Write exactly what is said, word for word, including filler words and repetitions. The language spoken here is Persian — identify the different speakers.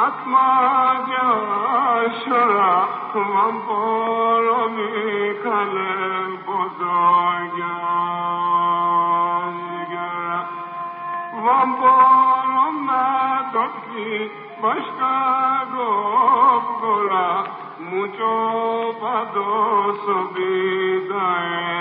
Speaker 1: شرا من برو میکنم بزرگم من برو نداری باشکا گفت گلا mucho padoso vida